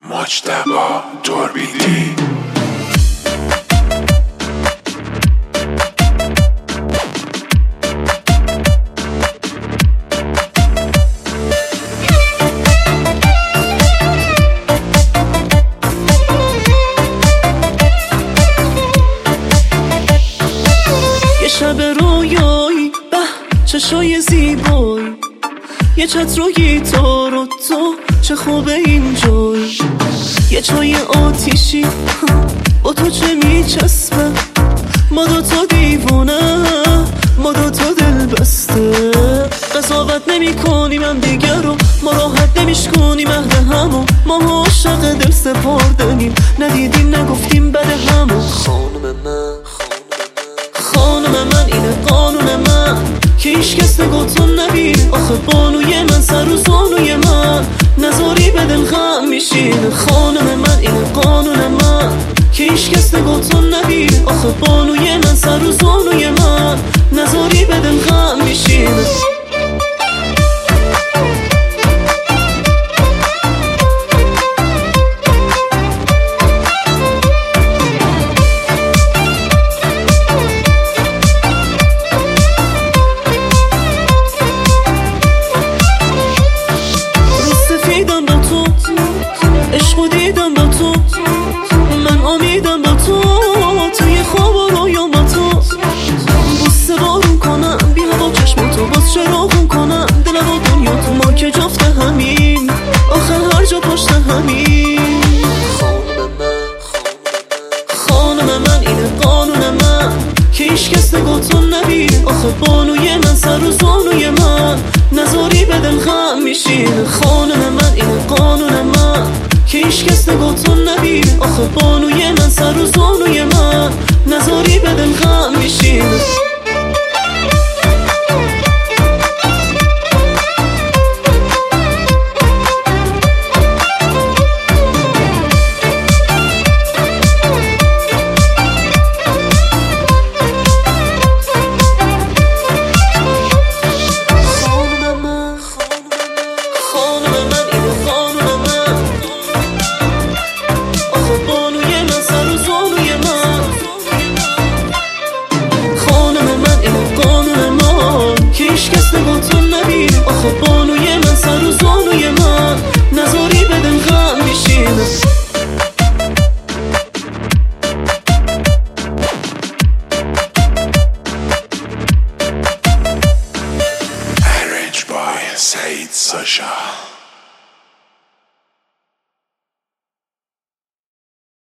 مجتبی تربیتی. یه شب رویایی به چشای زیبایی، یه چتر و گیتار و تو چه خوبه اینجایی، یه چای آتیشی با تو چه میچسبه، ما دوتا دیوونه، ما دوتا دل بسته، قضاوت نمی کنیم هم دیگر رو، ما راحت نمیشکنیم عهد همو، ما عاشق دل سپردنیم، ندیدیم نگفتیم بده همو. خانم من اینه قانون من که هیچ کس نگوتون نبین، آخه بانوی من سر و زانوی من نذاری به دل غم میشین. خانم من اینه قانون من که هیچ کس نگوتون نبین، آخه بانوی من سر و زانوی من نذاری به دل غم میشین. عشقو دیدم با تو، من امیدم با تو، توی خواب و رویام با تو، بوسه بارون کنم بی هوا چشم تو، باز چراغون کنم دل و دنیا تو، ما که جفت همین آخه هر جا پشت همین. خانم من اینه قانون من که هیچ کس نگوتون نبین، آخه بانوی من سر و زانوی من نذاری به دل غم میشین. خانم من اینه قانون من